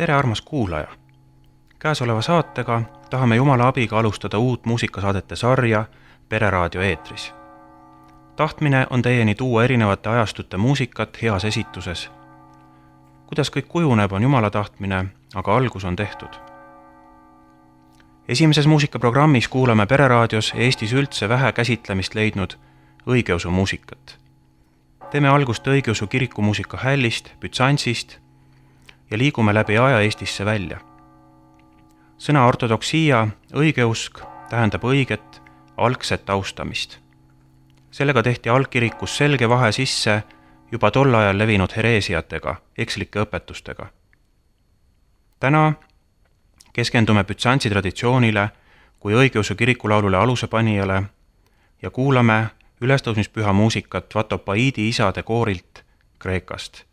Tere, armas kuulaja! Käesoleva saatega tahame Jumala abiga alustada uut muusikasaadete sarja Pereraadio eetris. Tahtmine on teieni tuua erinevate ajastute muusikat heas esituses. Kuidas kõik kujuneb, on Jumala tahtmine, aga algus on tehtud. Esimeses muusikaprogrammis kuulame Pereraadios Eestis üldse vähe käsitlemist leidnud õigeusu muusikat. Teeme algust õigeusu kirikumuusika hällist, bütsantsist ja liigume läbi aja Eestisse välja. Sõna ortodoksia, õigeusk, tähendab õiget, algset austamist. Sellega tehti algkirikus selge vahe sisse juba tol ajal levinud hereesiatega, ekslike õpetustega. Täna keskendume bütsantsi traditsioonile kui õigeusu kirikulaulule alusepanijale ja kuulame ülestõusmispüha muusikat Vatopaidi isade koorilt Kreekast.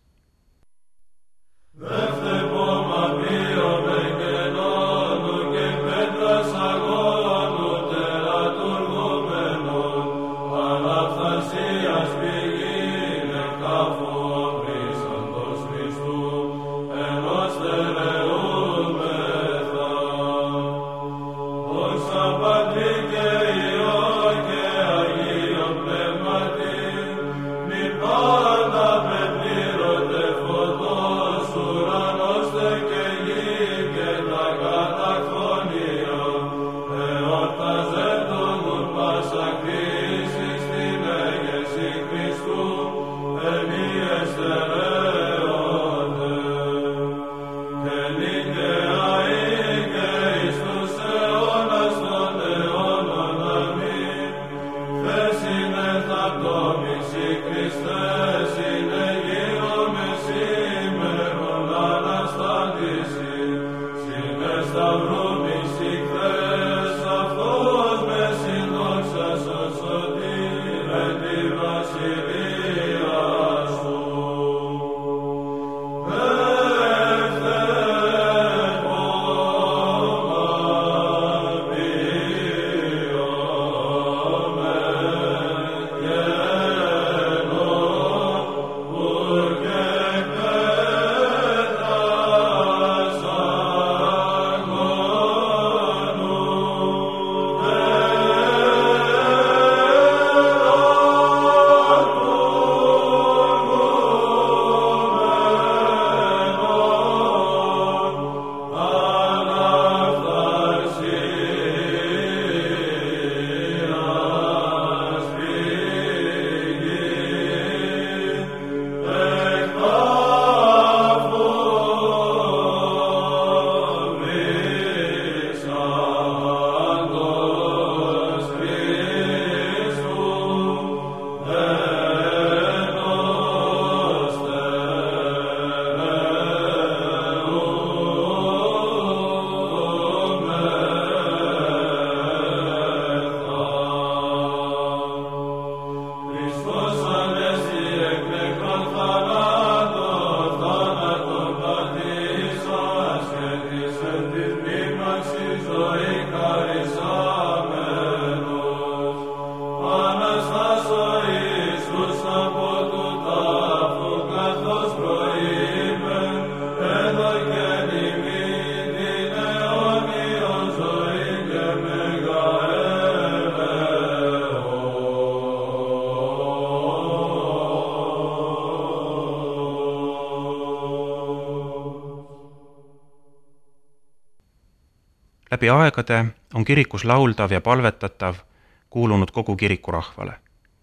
Läbi aegade on kirikus lauldav ja palvetatav kuulunud kogu kirikurahvale.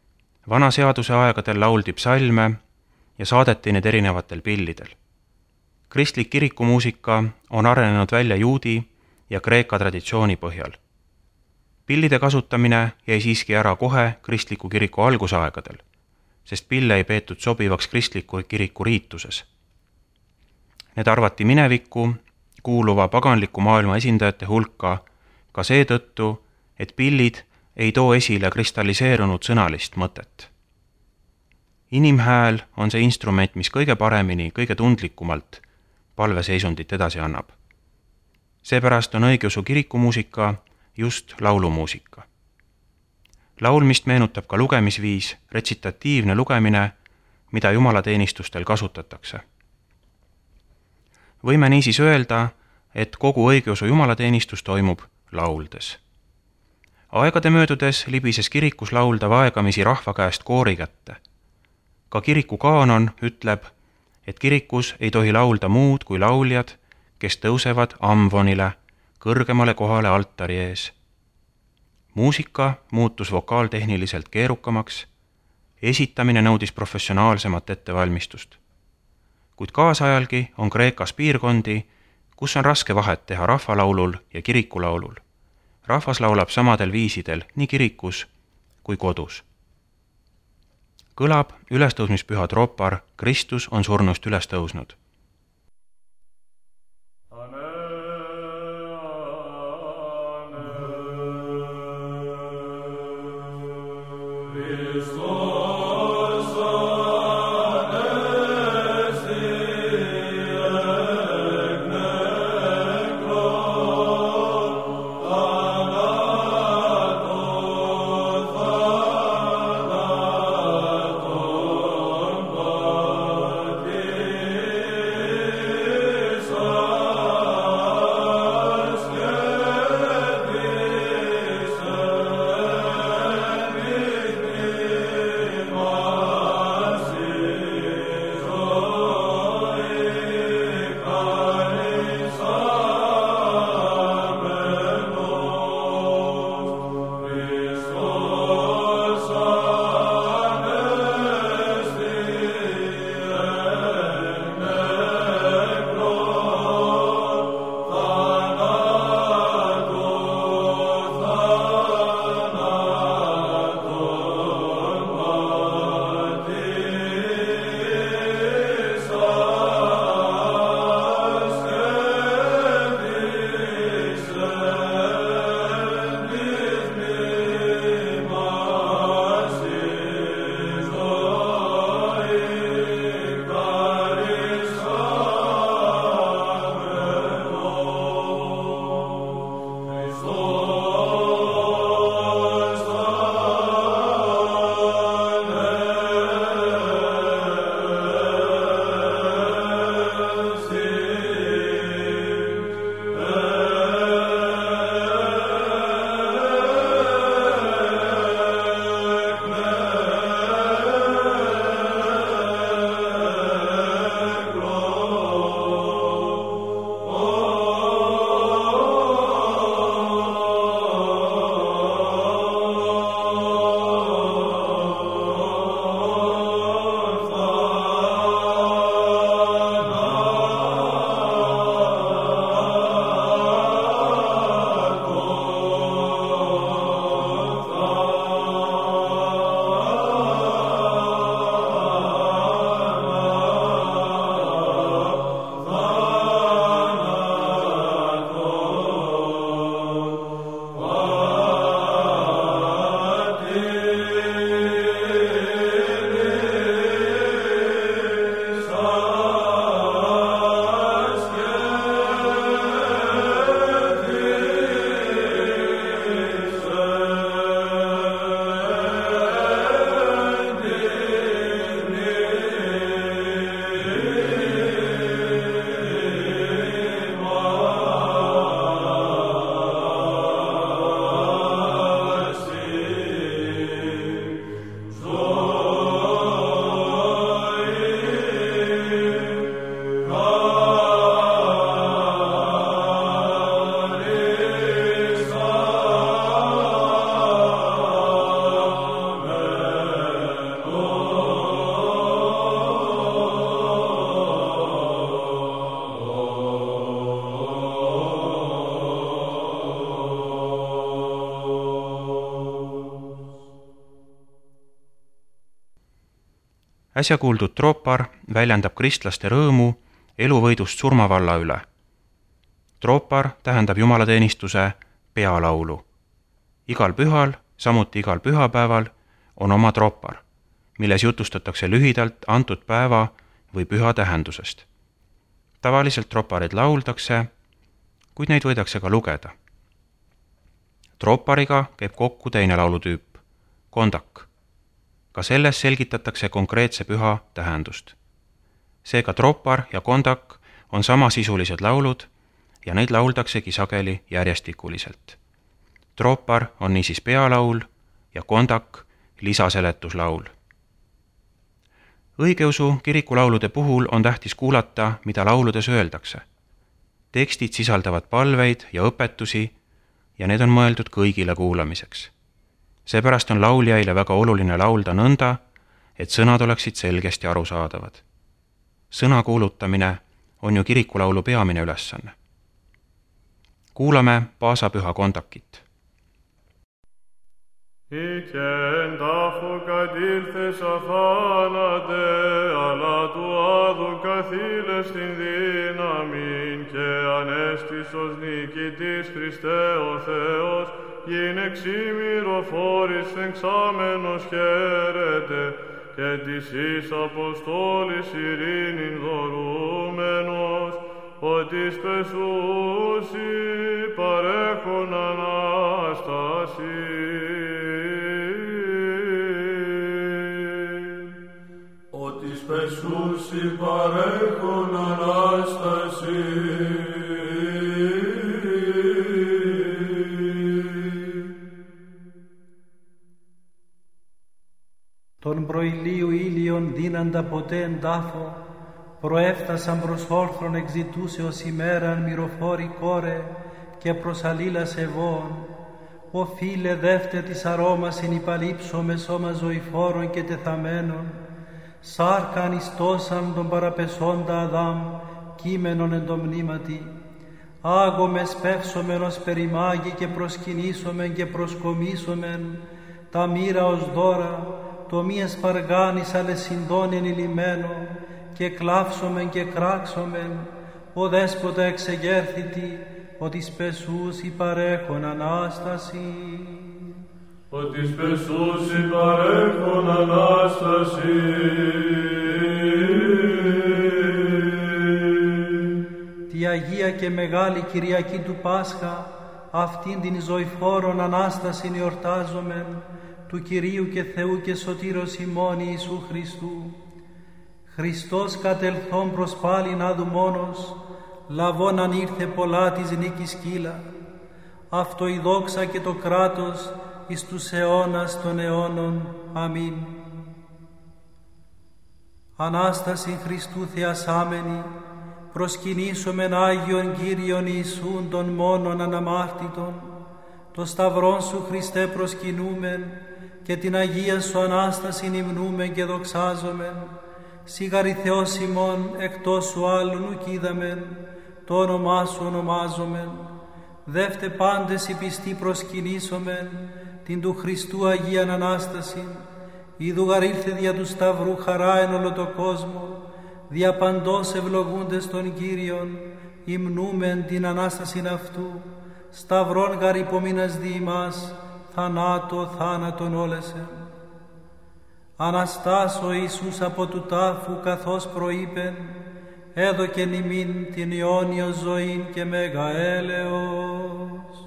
Vana seaduse aegadel lauldi psalme ja saadeti need erinevatel pillidel. Kristlik kirikumuusika on arenenud välja juudi ja kreeka traditsiooni põhjal. Pillide kasutamine jäi siiski ära kohe kristliku kiriku algusaegadel, sest pille ei peetud sobivaks kristliku kiriku riituses. Need arvati minevikku kuuluva paganliku maailma esindajate hulka ka seetõttu, et pillid ei too esile kristalliseerunud sõnalist mõtet. Inimhääl on see instrument, mis kõige paremini, kõige tundlikumalt palveseisundit edasi annab. Seepärast on õigeusu kirikumuusika just laulumuusika. Laulmist meenutab ka lugemisviis, retsitatiivne lugemine, mida jumalateenistustel kasutatakse. Võime niisiis öelda, et kogu õigeusu jumalateenistus toimub lauldes. Aegade möödudes libises kirikus lauldav aegamisi rahva käest koori kätte. Ka kiriku kaanon ütleb, et kirikus ei tohi laulda muud kui lauljad, kes tõusevad amvonile, kõrgemale kohale altari ees. Muusika muutus vokaaltehniliselt keerukamaks, esitamine nõudis professionaalsemat ettevalmistust. Kuid kaasajalgi on Kreekas piirkondi, kus on raske vahet teha rahvalaulul ja kirikulaulul. Rahvas laulab samadel viisidel nii kirikus kui kodus. Kõlab ülestõusmispüha troopar Kristus on surnust üles tõusnud. Äsja kuuldud troopar väljendab kristlaste rõõmu eluvõidust surmavalla üle. Troopar tähendab jumalateenistuse pealaulu. Igal pühal, samuti igal pühapäeval on oma troopar, milles jutustatakse lühidalt antud päeva või püha tähendusest. Tavaliselt troopareid lauldakse, kuid neid võidakse ka lugeda. Troopariga käib kokku teine laulutüüp, kondak. Ka selles selgitatakse konkreetse püha tähendust. Seega troopar ja kondak on samasisulised laulud ja neid lauldaksegi sageli järjestikuliselt. Troopar on niisiis pealaul ja kondak lisaseletuslaul. Õigeusu kirikulaulude puhul on tähtis kuulata, mida lauludes öeldakse. Tekstid sisaldavad palveid ja õpetusi ja need on mõeldud kõigile kuulamiseks. Seepärast on lauljaile väga oluline laulda nõnda, et sõnad oleksid selgesti arusaadavad. Sõna kuulutamine on ju kirikulaulu peamine ülesanne. Kuulame paasapüha kondakit. Ήτιεν τάφο κατήλθες αθάνατε, αλλά του άδου καθήλες την δύναμην και ανέστησος νικητής Χριστέ ο Θεός, γίνε ξημυροφόρης εξάμενος χαίρετε και της εις Αποστόλης ειρήνην δωρούμενος, ότι σπεσούσι παρέχον Ανάσταση. Ότι σπεσούσι παρέχον Ανάσταση. Τον προηλίου ήλιον δίναντα ποτέ εν τάφο, προέφτασαν προς όρθρον εξητούσεως ημέραν μυροφόρη κόρε και προς αλλήλας ευών. Ο φίλε δεύτε της αρώμας συνυπαλήψω με σώμα ζωηφόρων και τεθαμένων, σάρκαν ιστόσαν τον παραπεσόντα Αδάμ, κείμενον εν το μνήματι. Άγομε σπεύσομεν ως περιμάγει και προσκυνήσομεν και προσκομίσομεν, τα μοίρα ως δώρα, το μη εσπαργάνης αλεσυντών ενηλυμένο, και κλάψομεν και κράξομεν, ο δέσποτα εξεγέρθητη, ότι σπεσούσι παρέχον Ανάσταση. Ότι σπεσούσι παρέχον Ανάσταση. Τη Αγία και Μεγάλη Κυριακή του Πάσχα, αυτήν την ζωηφόρον Ανάστασιν εορτάζομεν, του Κυρίου και Θεού και Σωτήρος ημών Ιησού Χριστού. Χριστός κατελθόν προς πάλιν άδου μόνος, λαβών αν ήρθε πολλά της νίκης κύλα. Αυτό η δόξα και το κράτος εις τους αιώνας των αιώνων. Αμήν. Ανάσταση Χριστού θεασάμενη, προσκυνήσομεν Άγιον Κύριον Ιησούν των μόνον αναμάρτητον, το σταυρόν Σου Χριστέ προσκυνούμεν και την Αγία Σου Ανάστασιν υμνούμεν και δοξάζομεν. Σιγαρη Θεός ημών εκτός Σου άλλου ουκ είδαμεν, το όνομά Σου ονομάζομεν. Δεύτε πάντες οι πιστοί προσκυνήσομεν την του Χριστού Αγίαν Ανάστασιν, είδου γαρήλθε δια του Σταυρού χαρά εν όλο το κόσμο, δια παντός ευλογούντες των Κύριων, υμνούμεν την Ανάστασιν αυτού, σταυρών γαρ υπομείνας δι' ημάς, θανάτο θάνατον όλεσεν. Αναστάς ο Ιησούς από του τάφου καθώς προείπεν, έδωκεν ημίν την αιώνιο ζωήν και μέγα έλεος.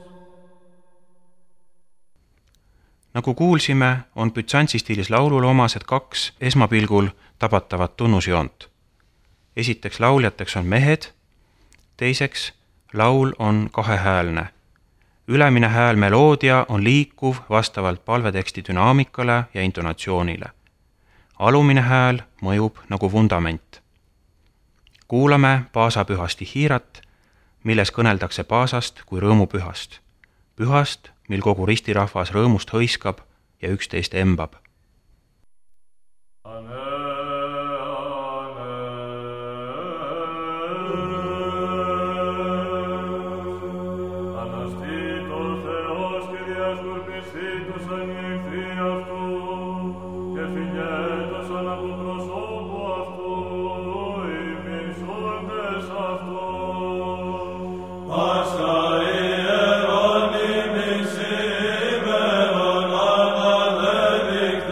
Nagu kuulsime, on Bütsantsi stiilis laulule omased kaks esmapilgul tabatavat tunnusjoont. Esiteks lauljateks on mehed, teiseks laul on kahehäälne. Ülemine hääl meloodia on liikuv vastavalt palveteksti dünaamikale ja intonatsioonile. Alumine hääl mõjub nagu vundament. Kuulame paasapüha stihiirat, milles kõneldakse paasast kui rõõmupühast. Pühast, mil kogu ristirahvas rõõmust hõiskab ja üksteist embab. Pascha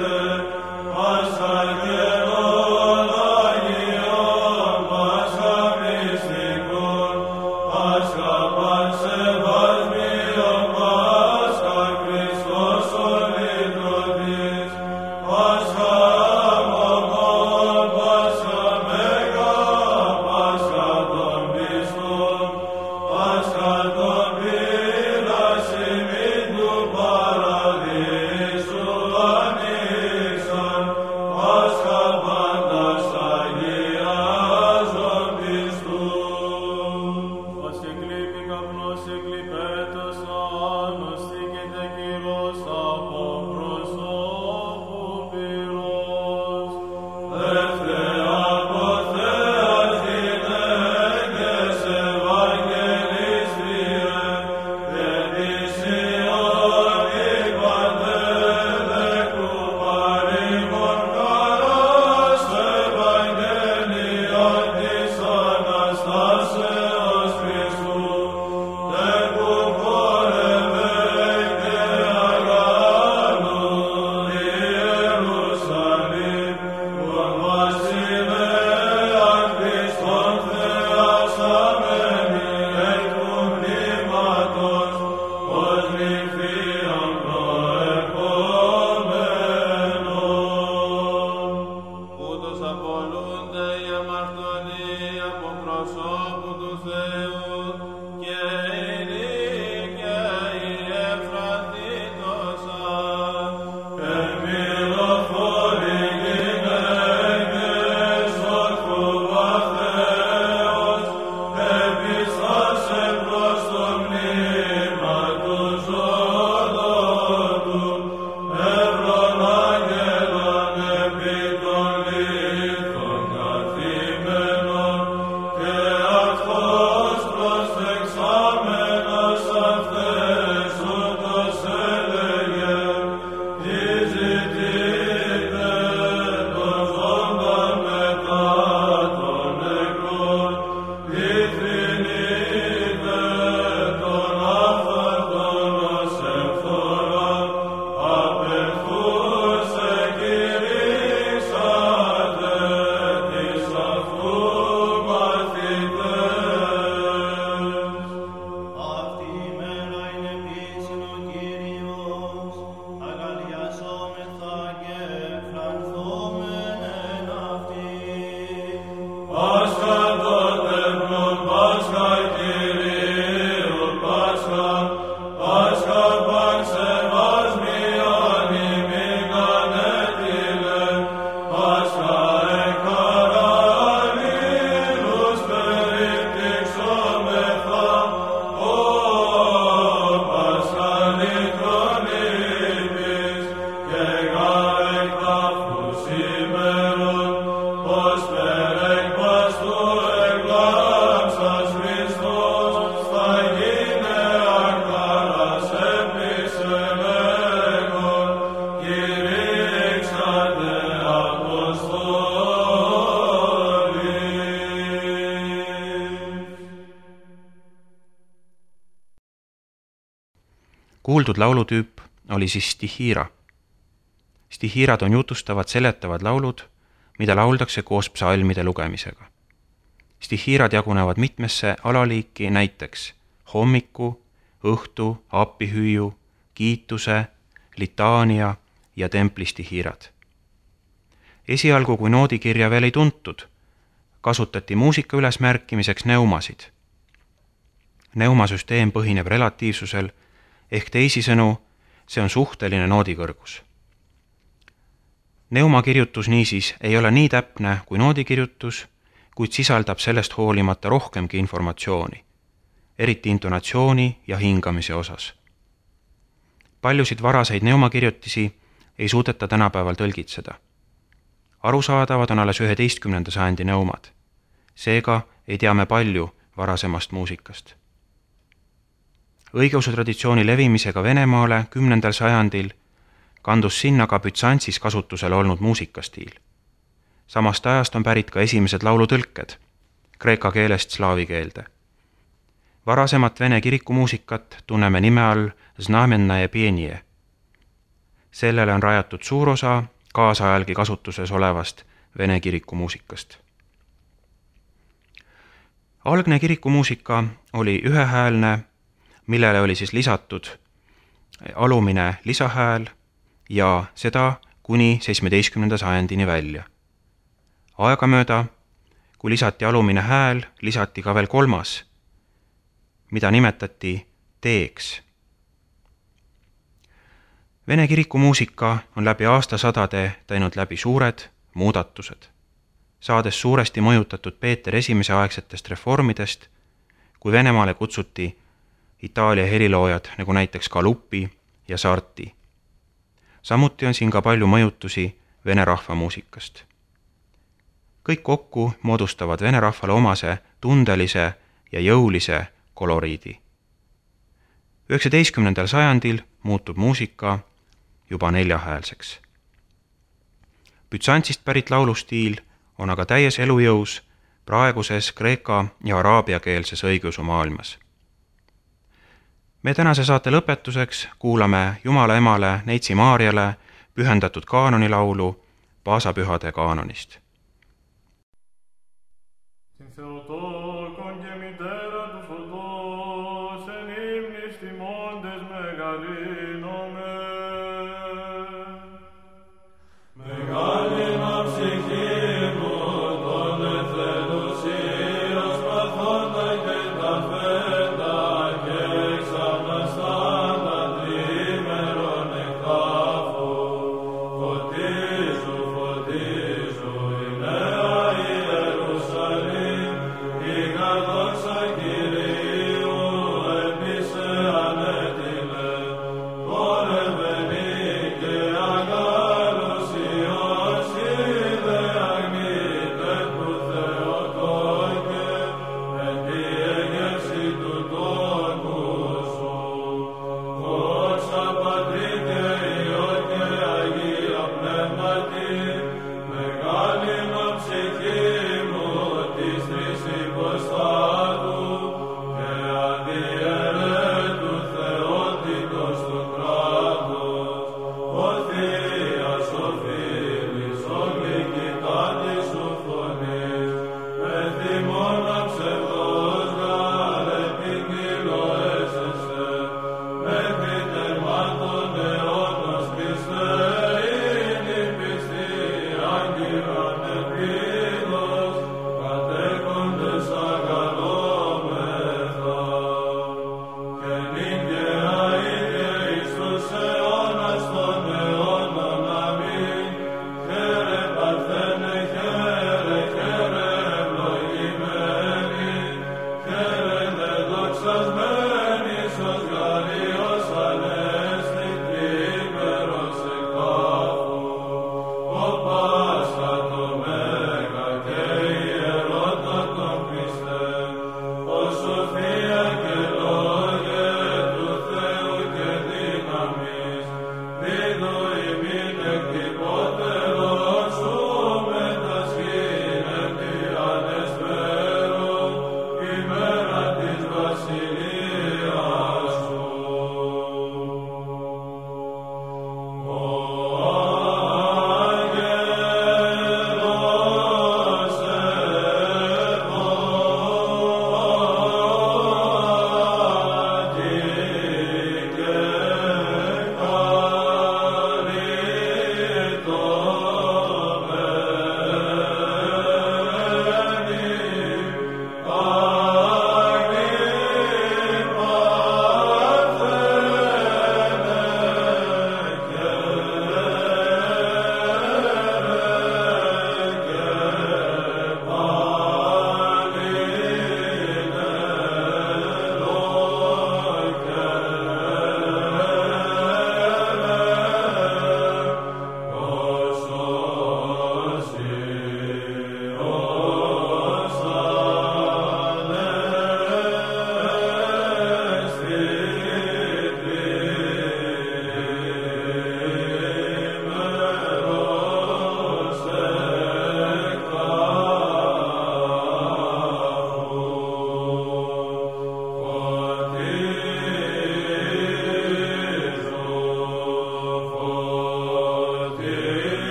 kuuldud laulutüüp oli siis stihira. Stihirad on jutustavad, seletavad laulud, mida lauldakse koos psalmide lugemisega. Stihirad jagunevad mitmesse alaliiki, näiteks hommiku, õhtu, appihüüu, kiituse, litaania ja templistihirad. Esialgu, kui noodikirja veel ei tuntud, kasutati muusika ülesmärkimiseks neumasid. Neumasüsteem põhineb relatiivsusel ehk teisisõnu, see on suhteline noodikõrgus. Neumakirjutus niisiis ei ole nii täpne kui noodikirjutus, kuid sisaldab sellest hoolimata rohkemgi informatsiooni, eriti intonatsiooni ja hingamise osas. Paljusid varaseid neumakirjutisi ei suudeta tänapäeval tõlgitseda. Arusaadavad on alles 11. sajandi neumad. Seega ei tea me palju varasemast muusikast. Õigeusu traditsiooni levimisega Venemaale 10. sajandil kandus sinna ka Bütsantsis kasutusel olnud muusikastiil. Samast ajast on pärit ka esimesed laulutõlked, kreeka keelest slaavi keelde. Varasemat vene kirikumuusikat tunneme nime all Znamennaje pienie. Sellele on rajatud suur osa kaasajalgi kasutuses olevast vene kirikumuusikast. Algne kirikumuusika oli ühehäälne, millele oli siis lisatud alumine lisahääl ja seda kuni 17. sajandini välja. Aegamööda, kui lisati alumine hääl, lisati ka veel kolmas, mida nimetati teeks. Vene kirikumuusika on läbi aastasadade teinud läbi suured muudatused, saades suuresti mõjutatud Peeter I aegsetest reformidest, kui Venemaale kutsuti Itaalia heliloojad nagu näiteks Galuppi ja Sarti. Samuti on siin ka palju mõjutusi vene rahvamuusikast. Kõik kokku moodustavad vene rahvale omase tundelise ja jõulise koloriidi. 19. sajandil muutub muusika juba neljahäälseks. Bütsantsist pärit laulustiil on aga täies elujõus praeguses kreeka ja araabiakeelses õigeusu maailmas. Me tänase saate lõpetuseks kuulame Jumala emale Neitsi Maarjale pühendatud kaanonilaulu Paasapühade kaanonist.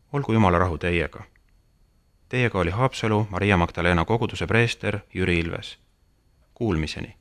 olgu Jumala rahu teiega. Teiega oli Haapsalu Maria Magdalena koguduse preester Jüri Ilves. Kuulmiseni!